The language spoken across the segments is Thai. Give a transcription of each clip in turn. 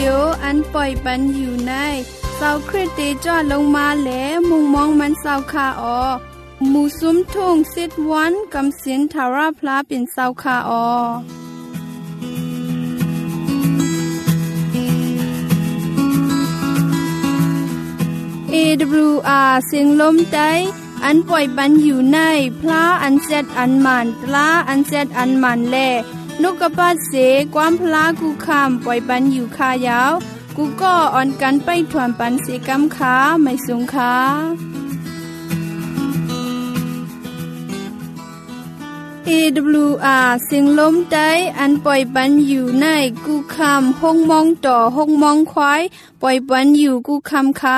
ดิโออันปล่อยปันอยู่ในเสาคริสเตจอดลงมาแลมุงมองมันเสาคาออมูซุมทุ่งซิดวันกำสินทาราพลาเป็นเสาคาออAWR เสียงลมใจอันปล่อยปันอยู่ในพระอันเซตอันมันตลาอันเซตอันมันแลนกกระปัดเสความพลากูคำปล่อยปันอยู่คายาวกูก็อ่อนกันไปถวนปันเสกำขาไม่สูงขาAWR เสียงลมใจอันปล่อยปันอยู่ในกูคำห้องมองต่อห้องมองควายปล่อยปันอยู่กูคำขา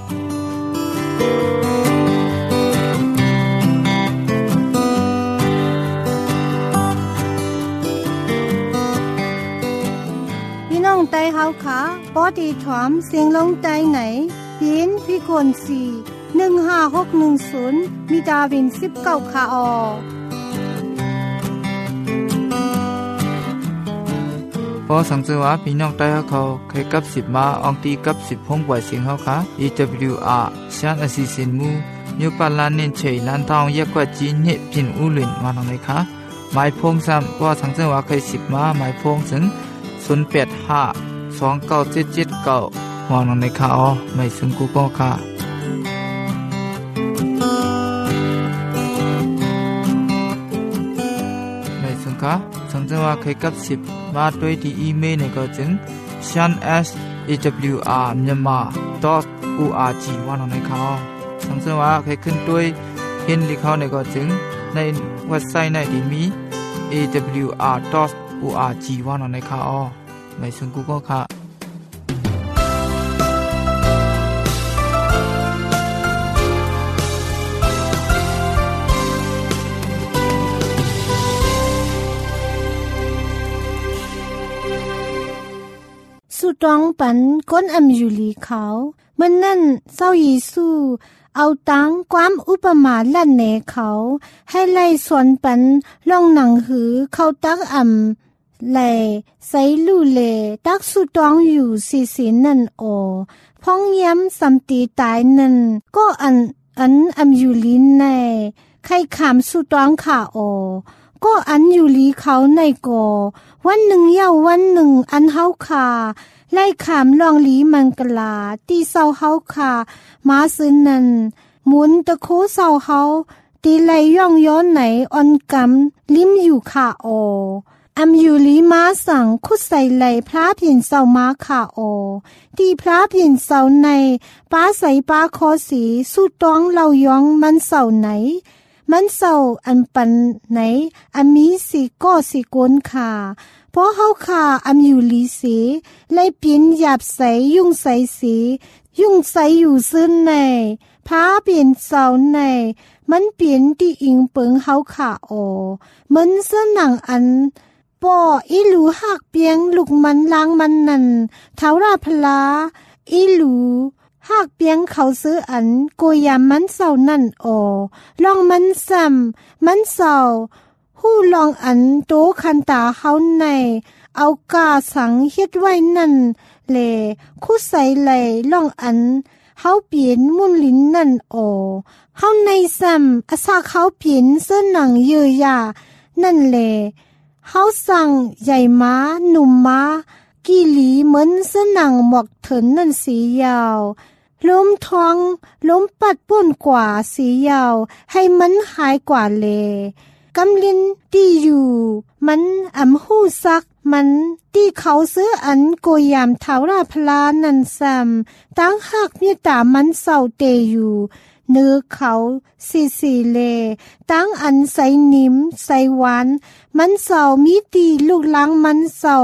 น้องไตเฮาขาปอดีถวมเสียงลงใจไหนปีนพี่คน4156110มีดาวิน19คาออพอสังเกตว่าพี่น้องไตเฮาเขาเคยกับ10มาอองตีกับ10ห้องปล่อยเสียงเฮาค่ะ AWR ชานอสิสินมูนิวปาลานเนนเฉยลันทองแยกกว่าจีนเฮพินอูหลินมาทางไหนคะหมายพงซ้ำพอสังเกตว่าเคย10มาหมายพงถึง085297779หวังในข่าวไม่ซึ่งกูก็ค่ะไม่ซึ่งค่ะสังเกตว่าเคยกับ10มาด้วยที่อีเมลเนี่ยก็จึง shanawr.myanmar.org หวังในข่าวสังเกตว่าเคยขึ้นด้วยเห็นลิข่าวเนี่ยก็จึงในเว็บไซต์ในที่มี awr.org หวังในข่าวไม่ซึ่งกูก็ค่ะสุดองปันก้นอำอยู่ลีเขามันนั่นเศร้ายีสู้เอาตังความอุปมาลั่นเนเขาให้ไล่สวนปันล่องหนังหือเขาตักอำไหลใส่ลู่เลตักสุดองอยู่สีนั่นโอพ้องย้ำสำตีตายนั่นก็อันอำอยู่ลีในใครขามสุดองขาโอก็อันอยู่ลีเขาในโกวันหนึ่งเย้าวันหนึ่งอันเฮาขาไล่ขามลองลีมังกลาตีเศร้าเฮาขามาซื้อนั่นหมุนตะโคเศร้าเฮาตีไหลย่องย้อนไหนอ่อนกำลิ้มอยู่ขาโออำอยู่ลีม้าสั่งคุดใส่ไหลพระเพียนเสาม้าขาโอตีพระเพียนเสาในป้าใส่ป้าคอสีสู้ต้องเล่ายองมันเสาไหนมันเสาอันปันไหนอมีสีก็สีกวนขาเพราะเฮาขาอำอยู่ลีสีไล่ปีนหยาบใสยุ่งใสสียุ่งใสอยู่ซึ้นในพระเพียนเสาในมันเปลี่ยนที่อิงเปิงเฮาขาโอมันเสื้อหนังอันป่ออีหลูหักเปียงลูกมันล้างมันนั่นเท้าราพลาอีหลูหักเปียงเขาซื้ออันโกยามมันเศร้านั่นโอลองมันซ้ำมันเศร้าหู้ลองอันโตคันตาเฮาในเอากาสังเฮ็ดไว้นั่นแลคู่ใส่ไหลลองอันเฮาเปลี่ยนมุ่นลิ้นนั่นโอเฮาในซ้ำอาซาเขาเปลี่ยนเสื้อหนังเยอะยานั่นแลเฮาสั่งใหญ่ม้าหนุ่มม้ากี่หลีเหมือนเสื้อหนังหมอกเถินนั่นสียาวล้มท้องล้มปัดป่วนกว่าสียาวให้มันหายกว่าเลกำลินที่อยู่มันอำหู้ซักมันที่เขาซื้ออันโกยามเท้าราพลานันซ้ำตั้งหักเมียตามันเศร้าเตอยู่เนื้อเขาสีเลตั้งอันใส่นิ่มใส่หวานมันเศร้ามีตีลูกล้างมันเศร้า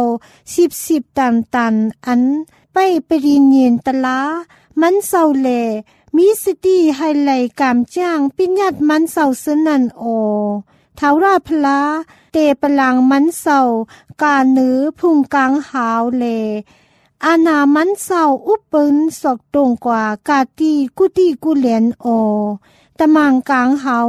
10ตันอันไปรินเย็นตะลามันเศร้าแลมีสติให้ไหลกามจ้างปิญญัดมันเศร้าเสนันโอเท้าราพลาเตปลังมันเศร้ากาเนื้อพุงกลางหาวเลอาณามันเศร้าอุปเปินสอกตรงกว่ากาตีกุตีกุเหลียนโอตะมังกลางหาว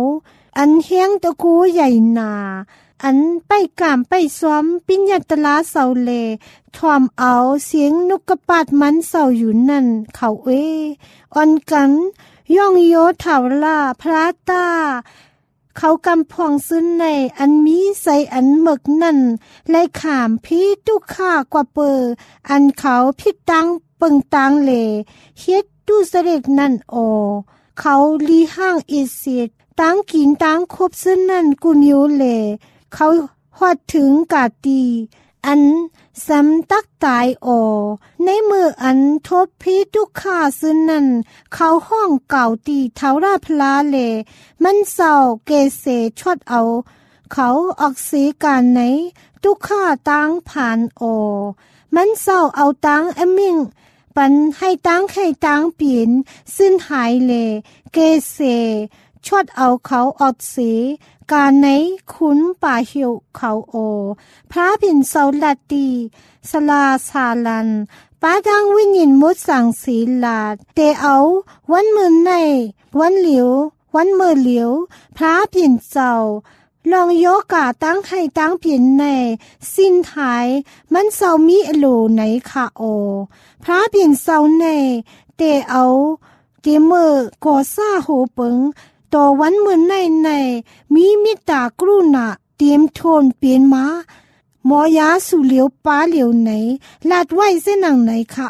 อันเฮียงตะกูใหญ่นาอันไปกามไปซ้อมปิญญาตลาเสาเลทอมเอาเสียงนกกระปาดมันเสาอยู่นั่นเขาอ่อนกันย่องโยถาวลาพระตาเขากำพองซึ้นในอันมีใส่อันหมึกนั่นไล่ขามพี่ตุค่ากว่าเปออันเขาพิดตังเปิงตังเลเฮ็ดดูเสด็จนั่นเขาลีห้างอิสิตตังกินตังคบซึ้นนั่นกุญโยเลเขาฮอดถึงกาตีอันสำตักตายในมืออันทบพีทุกขาซึ่งนั้นเขาห้องเก่าตีเท้าราพลาเลมันเศร้าเกเสชดเอาเขาออกสีการไหนทุกขาตังผ่านมันเศร้าเอาตังมิงปันให้ตังให้ตังเปลี่ยนซึ่งหายเลเกเสชดเอาเขาอดสีการไหนคุ้นป่าเหี่ยวเขาพระผินเสาลัดตีสลาสาลันป้าดังวิญญมุดสั่งศีลาดเตเอาวันมือในวันเหลียววันมือเหลียวพระผินเจ้าลองโยกาตั้งให้ตั้งผินในสิ้นหายมันเศร้ามีอโลไหนค่ะพระผินเศร้าในเตเอาเกมือก่อซ่าโหเปิงต่อวันมือในมีมิตากรุณาเตรียมโทนเปลี่ยนมาหมอยาสู่เหลียวป้าเหลียวไหนลาดไว้เส้นหนังไหนคะ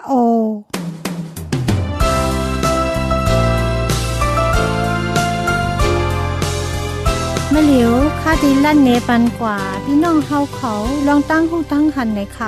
มะเหลียวคาดีลั่นเนปันกว่าพี่น้องเฮาเขาลองตั้งหูตั้งหันไหนคะ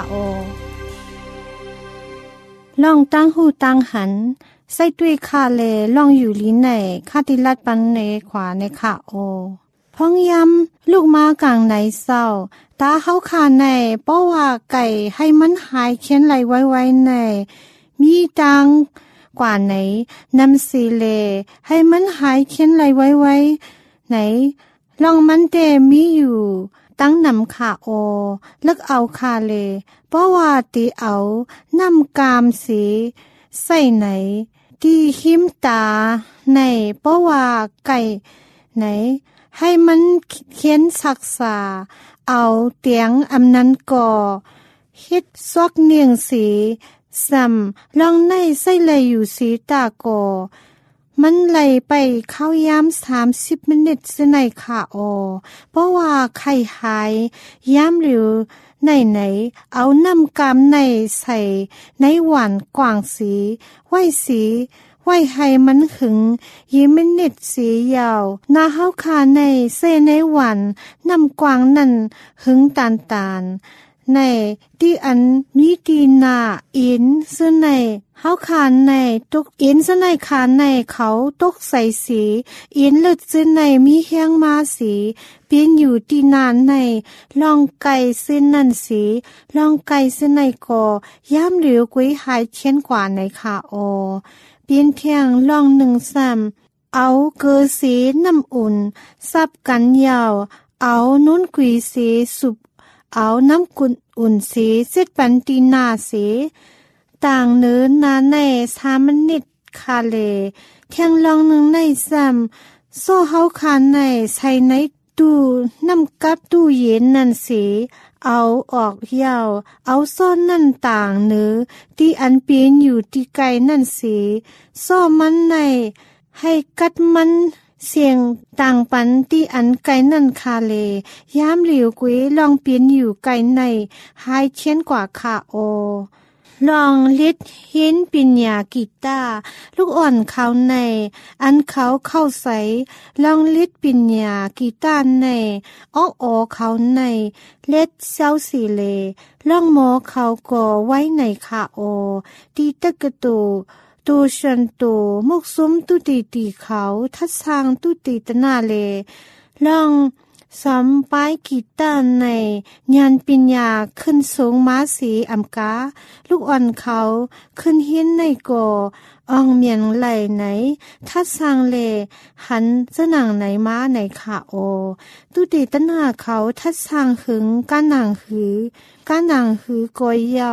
ลองตั้งหูตั้งหันใส่ด้วยคาเลลองอยู่ลีไหนคาติลัดปันในขวาในค่ะพ้องยำลูกมากลางในเศร้าตาเฮาคาในเพราะว่าไก่ให้มันหายเขียนไหลไว้ในมีตังกว่าไหนนำสีเลให้มันหายเขียนไหลไว้ไหนลองมันเตมีอยู่ตั้งนำค่ะเลิกเอาคาเลเพราะว่าตีเอานำกามสีใส่ไหนที่หิมตาในเพราะว่าไก่ไหนให้มันเขียนศักษาเอาเตียงอำนั้นก่อฮิดซอกเนียงสีซ้ำลองในใส่เลยอยู่สีตาก่อมันไหลไปเข้ายาม30 มินิตสิไหนค่ะเพราะว่าไข่หายยามหรือไหนเอาน้ำกามในใส่ในหวานกว่างสีไว้ให้มันหึงมินิตสียาวนาเฮาคาในเส้ในหวานน้ำกว่างนั่นหึงตานในที่อันมีดีนาอินซึ่งในเฮาคานในตุกอินซึ่งในคานในเขาตกใส่สีอินเลือดซึ่งในมีแห้งมาสีเปลี่ยนอยู่ที่นานในลองไก่ซึ่งนั่นสีลองไก่ซึ่งในก่อย่ามเหลียวกุ้ยหายเช่นกว่าในค่ะเปลี่ยนเทียงลอง1 ซ้ำเอาเกลือสีน้ำอุ่นซับกันยาวเอานุ่นกุยสีสุบเอาน้ำกุ่นอุ่นสีเสร็จปันตีนาสีต่างเนื้อนาใน3 มินิตคาเลเทียงลอง1 ในซ้ำโซ่เฮาคาในใส่ในตู้น้ำกับตู้เย็นนั่นสีเอาออกยาวเอาซ่อนนั่นต่างเนื้อที่อันเปลี่ยนอยู่ที่ไกลนั่นสีซ่อมันในให้กัดมันเสียงต่างปันที่อันไกลนั่นคาเลยามเหลียวกุ้ยลองเปลี่ยนอยู่ไกลในหายเช่นกว่าค่ะลองลิดหินปิญญากีตาลูกอ่อนเขาในอันเขาเข้าใสลองลิดปิญญากีตาในเขาในเล็ดเซาสีเลลองหมอเขาก่อไว้ในค่ะตีตะกะตูชันโตมุกซุ้มตุตีเขาทัดทางตุตีตนาเลลองสอมป้ายกีตาร์ในญาณปิญญาขึ้นสูงม้าสีอำกาลูกอ่อนเขาขึ้นเฮียนในก่ออ่องเมียนไหลไหนทัดสร้างเลหันเสนังไหนม้าไหนค่ะตุตีตนาเขาทัดสร้างหึงก้านหนังหือกอยยาว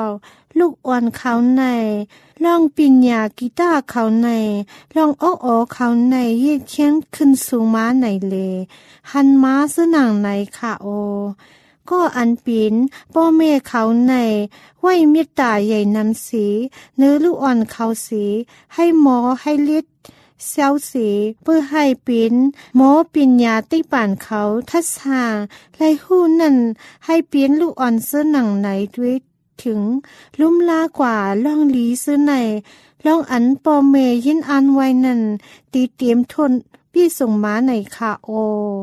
ลูกอ่อนเขาในลองปิญญากีตาร์เขาในลองอกอเขาในเย็ดเขียนขึ้นสูงม้าในเลหันม้าซื้อหนังในค่ะโอก็อันปีนพ่อแม่เขาในไว้เมตตาใหญ่นำสีเนื้อลูกอ่อนเขาสีให้หมอให้เล็ดเซลสีเพื่อให้ปีนหมอปิญญาติป่านเขาทัศหาไล่หู้นั่นให้ปีนลูกอ่อนซื้อหนังในด้วยถึงลุ่มลากว่าล่องลีซื้อในล่องอันปอเมยินอันไว้นั่นตีเตรียมทนพี่ส่งม้าในค่ะโอ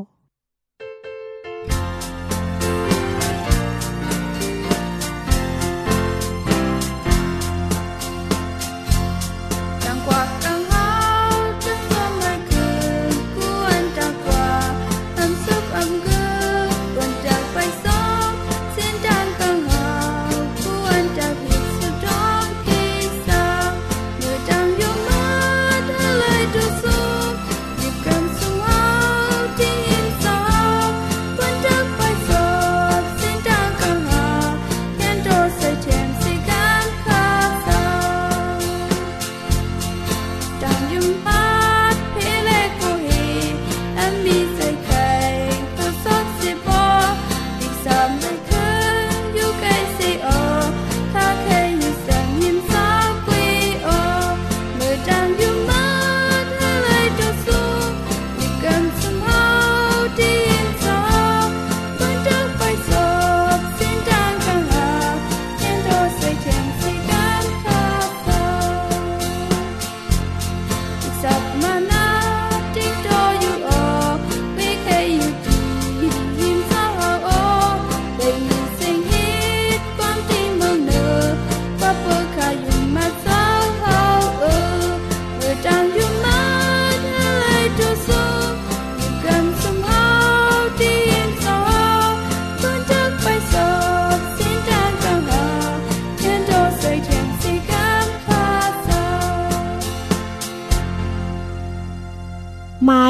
หมาย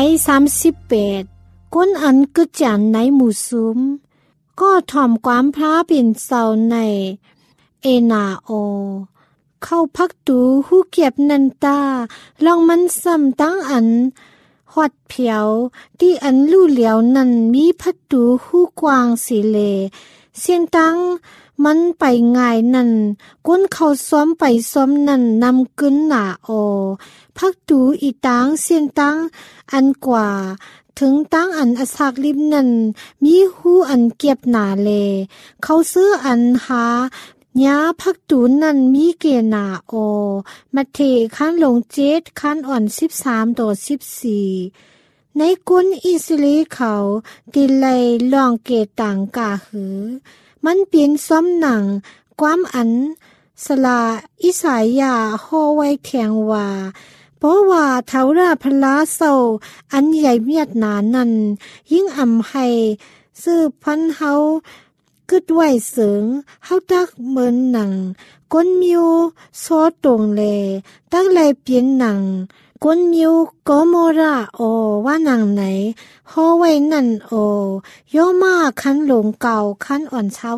38ก้นอันกึดจันในหมู่ซุมก็ถ่อมความพระเป็นเสาในเอนาโอเข้าพักตูหู้เก็บนันตาลองมันซ้ำตั้งอันหอดเผียวที่อันลู่เหลียวนั้นมีพักตูหู้กวางสีเลเสียงตั้งมันไปง่ายนั่นก้นเขาซ้อมไปซ้อมนั่นนำกึนหนาโอพักตูอีตางเสียงตั้งอันกว่าถึงตั้งอันอสักลิบนั่นมีหูอันเก็บหนาเลเขาซื้ออันหาญาพักตูนั่นมีเกณฑ์หนาโอมาเทคันลง7คันอ่อน13ต่อ14ในกุนอิสราเอลเขาติไลลองเกต่างกาหือมันเป็นซ้อมหนังความอันสลาอิสายาฮอไว้แทงว่าเพราะว่าเท้าราพลาเศร้าอันใหญ่เมียดหนานั้นยิ่งอำให้ซื้อพันเฮากึดไหวเสริงเฮาตักเหมือนหนังก้นมิวซอตรงแลตักไหลเปลี่ยนหนังก้นมิวกอโมราโอว่าหนังไหนฮอไว้นั่นโอย่อมาคันหลงเก่าคันอ่อนเช้า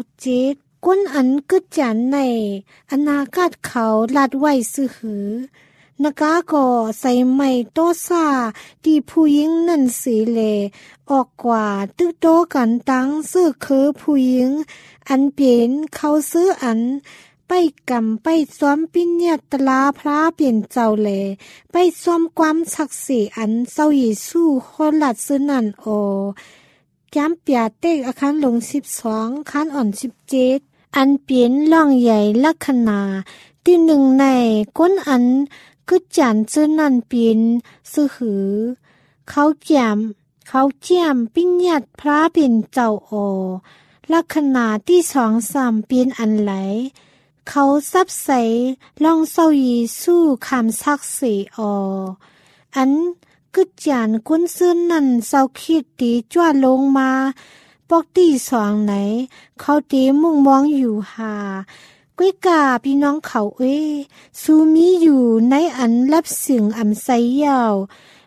7ก้นอันกึดจันในอนาคตเขาลัดไว้ซื้อหือนกาก็ใส่ไม้โตซาที่ผู้หญิงนั่นสีเลออกกว่าตึกโตกันตั้งซื้อคือผู้หญิงอันเปลี่ยนเขาซื้ออันไปกำไปซ้อมปิญญาตลาพระเปลี่ยนเจ้าเลไปซ้อมความศักดิ์สิทธิ์อันเศร้าเยซูโคลัดซื้อนั่นโอแก้มเปียเต็กอาคารลง12คันอ่อน17อันเปลี่ยนล่องใหญ่ลักษณะที่หนึ่งในก้นอันกึดจันเจอนั่นปีนซื้อหือเขาแจ่มปิญญาตพระเป็นเจ้าโอลักษณะที่2-3ปีนอันไหลเขาซับใสลองเศร้าเยซูคำซักเสออันกึดจันกุนซื้อนั่นเศร้าคิดตีจ้วลงมาปอกตี2ไหนเขาตีมุ่งมองอยู่หาก้วยกาพี่น้องเขาซูมีอยู่ในอันรับสิ่งอำไซยาว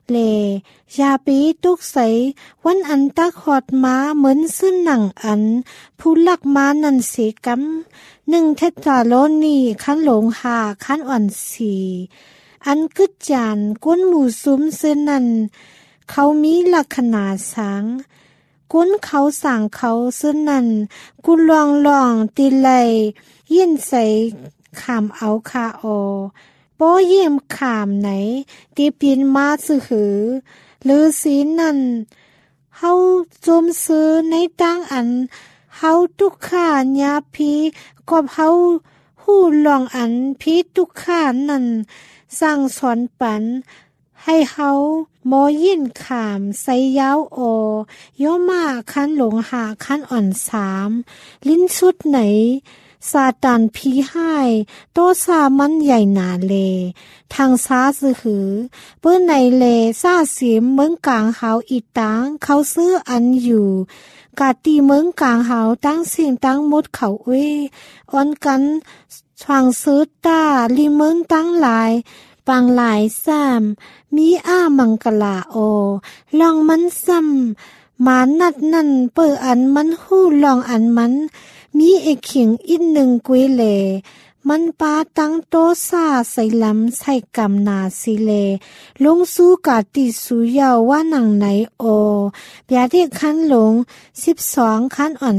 เลยาปีตุกใสวันอันตักหอดมาเหมือนซึ่งหนังอันผู้ลักมานันเสกัม1 เทสาโลนีขั้นหลงหาขั้นอ่อน4อันกึดจานก้นหมู่ซุ้มเส้นนั้นเขามีลักษณะสังก้นเขาสั่งเขาเส้นนั้นกุลองตีไลยินใส่ขามเอาคาอป้อเยี่ยมขามไหนตีปีนมาซื้อหือหรือสีนั้นเฮาจมซื้อในตั้งอันเฮาทุกข้าญาพีกอบเฮาหู้ลองอันพีทุกข้านั้นสั่งสอนปันให้เฮาหมอยินขามใส่ยาวย่อมาคันหลงหาคันอ่อน3ลิ้นสุดไหนซาตานพีให้โตซามันใหญ่หนาเลทางซ้าซื้อหือเปิ้นในเลซาเสียมเมืองกลางเฮาอีตังเขาซื้ออันอยู่กาตีเมืองกลางเฮาตั้งสิ่งตั้งมดเขาออนกันทางซื้อตาลิเมืองตั้งหลายปังหลายมีมังกลาลองมันมานัดนั่นเปิดอันมันหู้ลองอันมันมีเอกขิงอีก1กุยเลมันปาตั้งโตซาใส่ลำใส่กำนาสิเลลงสู้กาติสุยาวว่าหนังไหนเปียที่คันหลง12คันอ่อน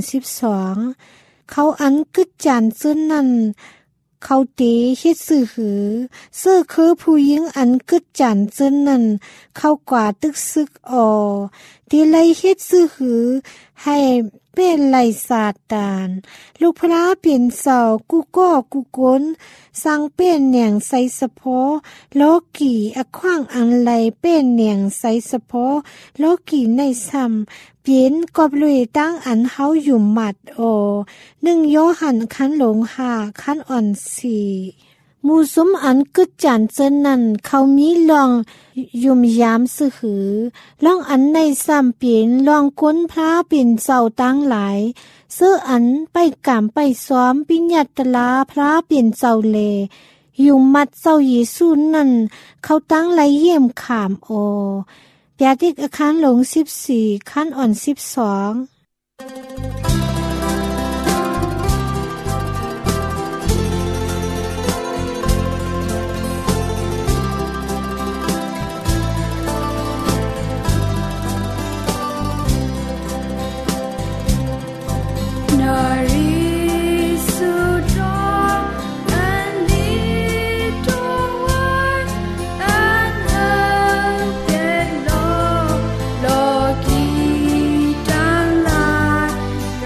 12เขาอันกึดจานซึ่นนั่นเขาตีเฮ็ดซื่อหือเสื้อคือผู้หญิงอันกึดจันเจิ้นนั่นเขากว่าตึกซึกตีไลเฮ็ดซื่อหือให้เป็นไลซาตานลูกพระเปลี่ยนเสากูก็กูกนสร้างเป็นเนียงใส่สะโพโลกีอขว้างอันไลเป็นเนียงใส่สะโพโลกีในซ้ำเปลี่ยนกอบลุยตั้งอันเฮาอยู่หมัด1 โยหันคันหลงหาคันอ่อน4มูซุมอันกึดจานเจิ้นนั่นเขามีลองยุมยามซื้อหือลองอันในซ้ำเปลี่ยนลองก้นพระเป็นเจ้าตั้งหลายซื้ออันไปกามไปซ้อมปิญญาตลาพระเป็นเจ้าเลอยู่มัดเจ้าเยซูนั่นเขาตั้งไหลเยี่ยมขามเปียติกอาคารหลง14คันอ่อน12 เ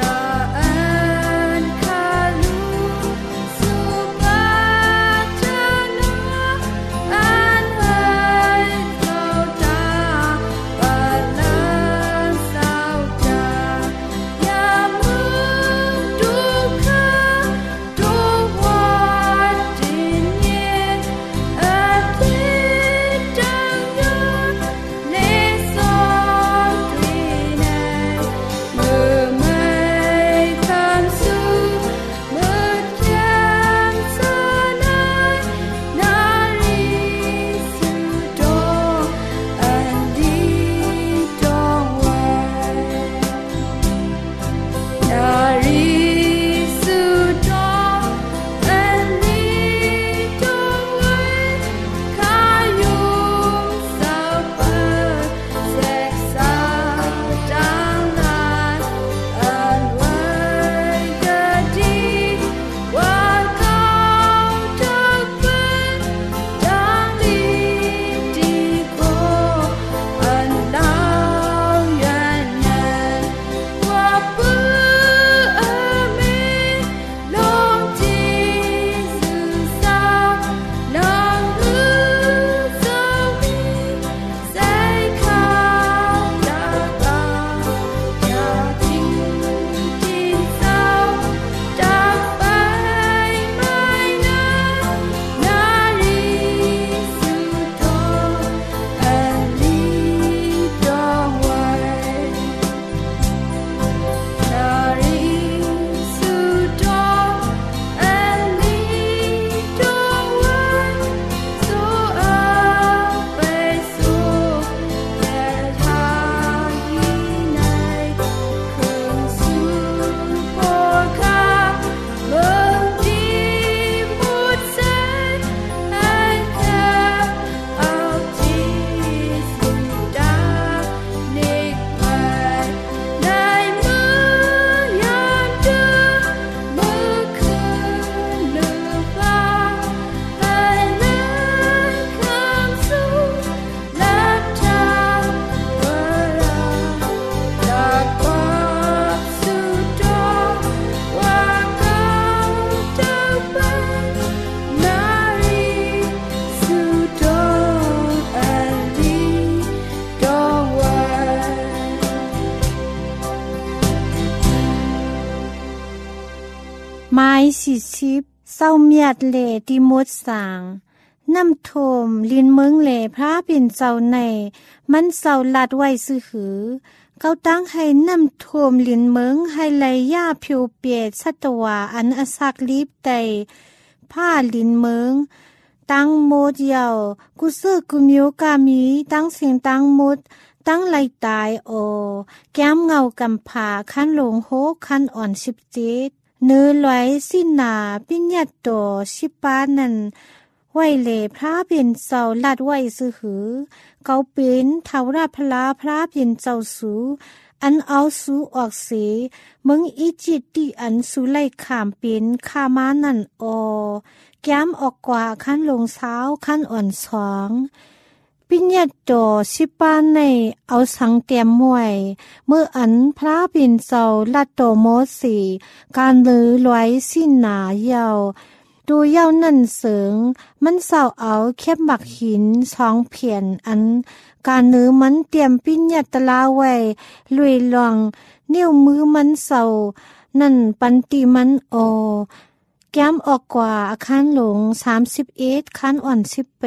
ไม้40เศร้าเมียดเหล่ที่มดสางน้ำท่วมลินเมืองเหล่พระเป็นเจ้าในมันเศร้าลัดไว้ซื่อหือเขาตั้งให้น้ำท่วมลินเมืองให้ไหลย่าผิวเปียดสัตวาอันอสักลีบไตผ้าลินเมืองตั้งโมดเยาวกุเซกุมิโอกามีตั้งเสียงตั้งมดตั้งไหลตายโอแก้มเงากำผาขั้นหลงโฮขั้นอ่อน17เนื้อลอยสิ้นหนาปิญญาโต18นั่นไว้เหล่พระเป็นเจ้าลัดไว้ซื่อหือเขาเป็นเทวราพลาพระเป็นเจ้าสูอันเอาสูออกเสียมึงอีจิตที่อันสูไล่ขามเป็นขามานั่นอแก้มออกกว่าขั้นลงเช้าขั้นอ่อนสองปิญญาโต18ในเอาสังเตรียมมวยเมื่ออันพระเป็นเจ้าลัดโตโมสีการลือลอยสิ้นหนาเยาวดูเย้านั่นเสิงมันเศร้าเอาเข็บหมักหิน2เพียนอันการนื้อมันเตรียมปิญญาตลาไว้ลุยลองนิ้วมือมันเศร้านั่นปันติมันโอแก้มออกกว่าอาคารหลง31คันอ่อน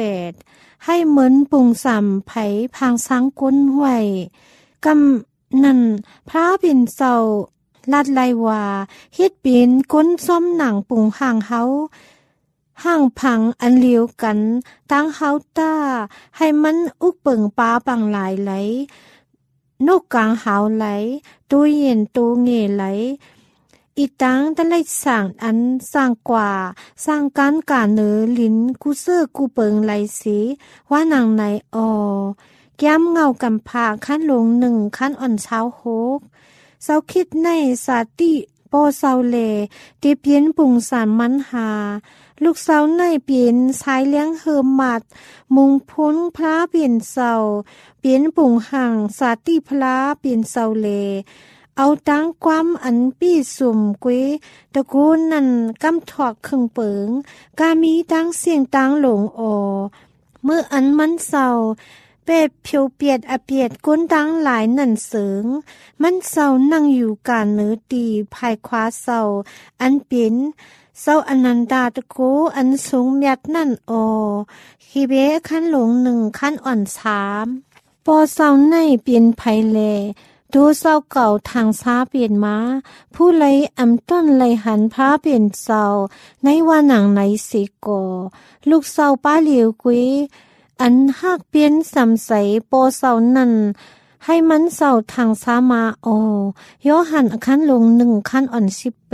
18ให้เหมือนปุ่งสัมไผพางสังก้นไว้กำนั่นพระเป็นเจ้าลัดไลว่าเฮ็ดเป็นก้นซ้อมหนังปุ่งห่างเฮาห่างพังอันเลียวกันตั้งเฮาต้าให้มันอุกเปิงปลาปังหลายไหลนกกลางหาวไหลตูเย็นตูเงไหลอีตังตะไลสั่งอันสร้างกว่าสร้างการกาเนือลิ้นกูเสื้อกูเปิงไหลสีว่านางในอแก้มเงากำผาขั้นลง1ขั้นอ่อนเช้า6เศร้าคิดในสาติโปเศร้าเลตีเพียนปุ่งสารมันหาลูกเศร้าในเปลี่ยนสายเลี้ยงเฮิมมัดมุงพ้นพระเปลี่ยนเศร้าเปลี่ยนปุ่งห่างสาติพระเปลี่ยนเศร้าเลเอาตั้งความอันปี้สุ่มเกวตะกูนั่นกำถอกครึ่งเปิงกามีตั้งเสียงตั้งหลงอเมื่ออันมันเศร้าเป็ดเพียวเปียดอเปียดก้นดังหลายนั่นเสงมันเศร้านั่งอยู่กาเนื้อตีภายขวาเศร้าอันเป็นเศร้าอนันดาตะโกอันสูงเมียดนั่นฮีเบขั้นหลง1ขั้นอ่อน3ปอเศร้าในเปลี่ยนไผแลดูเศร้าเก่าทางซ้าเปลี่ยนมาผู้ไลอำต้นไลหันพระเปลี่ยนเศร้าในว่าหนังไหนสิกลูกเศร้าป้าเหลียวกุยอันหักเปลี่ยนสำใสโปเศร้านั่นให้มันเศร้าทางซ้ามาย่อหันขั้นลง1ขั้นอ่อน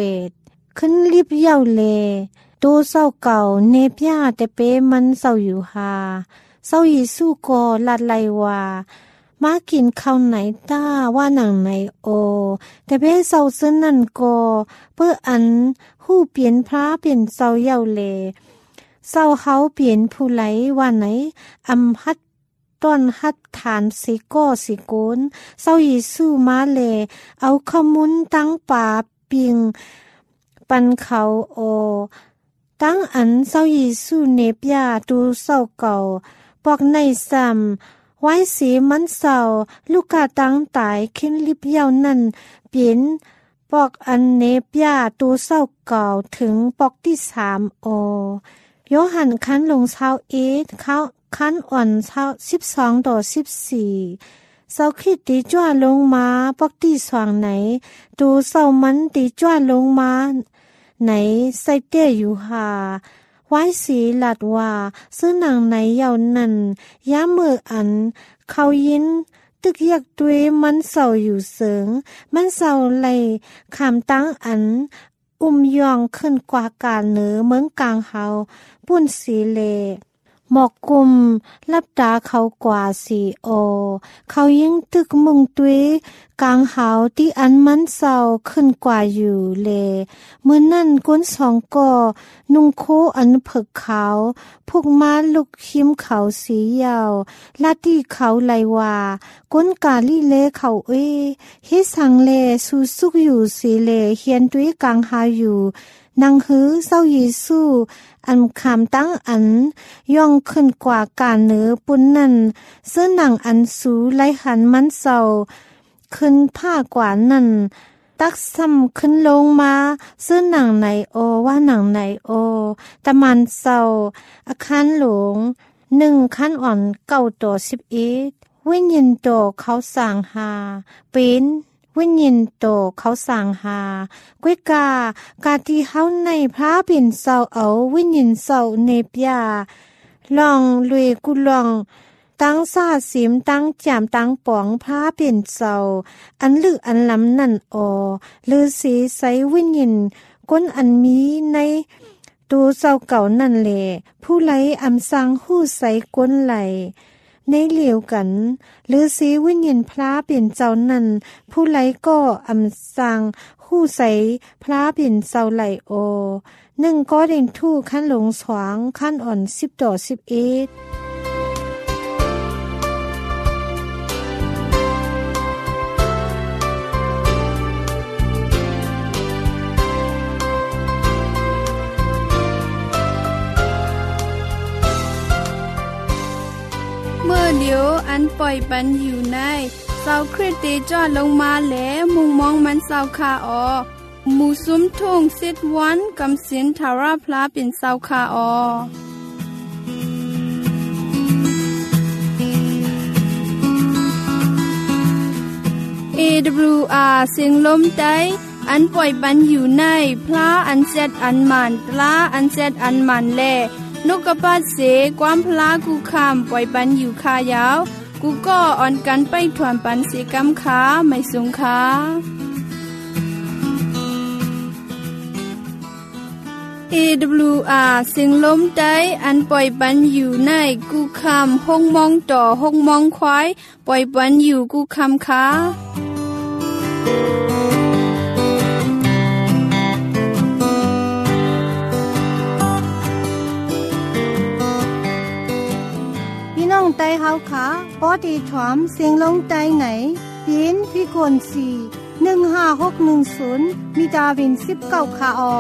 18ขึ้นรีบเย้าเลดูเศร้าเก่าเนบยาแต่เปมันเศร้าอยู่หาเศร้ายิสู้กอลัดไลว่ามากินข้าวไหนต้าว่าหนังไหนแต่เป้เศร้าซึ่งนั่นกอเพื่ออันหู้เปลี่ยนพระเปลี่ยนเศร้าเย้าเลเศร้าเฮาเปลี่ยนผู้ไหลว่าไหนอำฮัดต้นฮัดฐานสิก้อสิโกนเศร้ายิสู้มาเลเอาขมุนตั้งป่าปิงปันเขาตั้งอันเศร้ายิสู้เนบยาดูเศร้าเก่าปอกในซ้ำไว้สีมันเศร้าลูกกาตั้งตายขึ้นลิบเย้านั่นเปลี่ยนปอกอันเนบยาดูเศร้าเก่าถึงปอกที่3โยหันคันลงเช้าเข้าคันอ่อนเช้า12ต่อ14เศร้าคิดตีจ้าลงมาปอกที่สว่างไหนดูเศร้ามันตีจ้าลงมาไหนใส่เตี้ยอยู่หาไว้สีหลัดว่าซื้อหนังไหนเยาวนั่นย้ำมืออันเขายินตึกอยากด้วยมันเศร้าอยู่เสิงมันเศร้าไหลขามตั้งอันยองขึ้นกว่าการเหนือเมืองกลางเฮาปุ่นสีเลหมอกกุมลับตาเขากว่าสีเขายิ่งตึกมุงตุยกลางหาวที่อันมันเศร้าขึ้นกว่าอยู่เลเมื่อนั่นก้น2ก่อนุ่งโคอันเผิกขาวพวกม้าลุกหิมเขาสียาวลาที่เขาไหลว่าก้นกาลีเลเขาเฮสังเลสูสุกอยู่สีเลเฮียนตุยกลางหาอยู่นางหือเศร้ายิสู้อันคำตั้งอันย่องขึ้นกว่าการเหนือปุ่นนั่นเสื้อหนังอันสูไลหันมันเศร้าขึ้นผ้ากว่านั่นตักซ้ำขึ้นลงมาซื้อหนังไหนโอว่าหนังไหนโอตะมันเศร้าอาคารหลวง1ขั้นอ่อน9ต่อ11วิญญาณโตเขาสร้างหาเป็นวิญญาณโตเขาสร้างหากวยกที่เฮาในพระเป็นเศร้าเอาวิญญาณเศร้าเนปยาลองลุยกุลองตั้งซาสิมตั้งจามตั้งป๋องพระเป็นเศร้าอันลึกอันล้ำนั่นอหรือสีใสวิญญาณก้นอันมีในตัวเศร้าเก่านั่นแหละผู้ไหลอำสังหู้ใสก้นไหลในเหลียวกันหรือสีวิญญาณพระเป็นเจ้านั้นผู้ไหลก็อำสังหู้ใสพระเป็นเจ้าไหลโอ1ก็เด่นทู่ขั้นหลงสวางขั้นอ่อน10ต่อ11 เมื่อเดียวอันปล่อยปันอยู่ในเสาคริสติจอดลงมาแหลมุงมองมันเสาคาออหมู่ซุ้มทุ่งสิทวันกำสินทาราพลาเป็นเสาคาออAWR เสียงลมใจอันปล่อยปันอยู่ในพระอันเจ็ดอันมันตราอันเจ็ดอันมันแลนกกระปาดเสความพลากูคำปล่อยปันอยู่คายาวกูก็อ่อนกันไปถวนปันเสกำขาไม่สูงขาAWR เสียงลมใจอันปล่อยปันอยู่ในกูคำห้องมองต่อห้องมองควายปล่อยปันอยู่กูคำขาน้องไตเฮาขาปอดีถอมเสียงลงไตไหนปีนพี่กวน4 15610มีดาวิน19ขาออ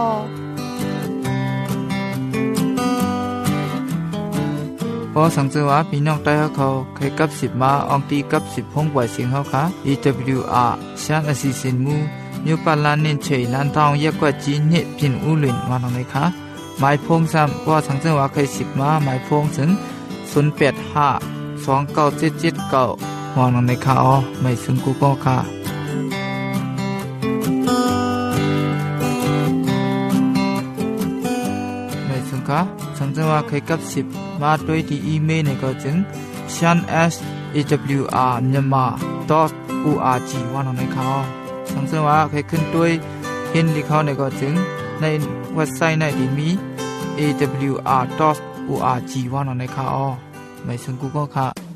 พอสังเกตว่าพี่น้องไต้เขาเคยกับ10มาอองตีกับ10ห้องปล่อยเสียงเขาค่ะ EWR ชานอสิสินมูนิวปาลานินเฉยลันทองเยกว่าจีนเนี่ยพินอุลินวานไหนคะหมายพงซ้ำว่าสังเกตว่าเคย10มาหมายพงถึง08529779วางในคาอ๋อไม่ซึ่งกูก็ค่ะไม่ซึ่งค่ะสังเกตว่าเคยกับ10มาด้วยที่อีเมลในก็จึง shan@awr.org วางในคาอ๋อสังเกตว่าเคยขึ้นด้วยเห็นที่เขาในก็จึงในเว็บไซต์ในที่มี awr.org วางในคาอ๋อไม่ซึ่งกูก็ค่ะ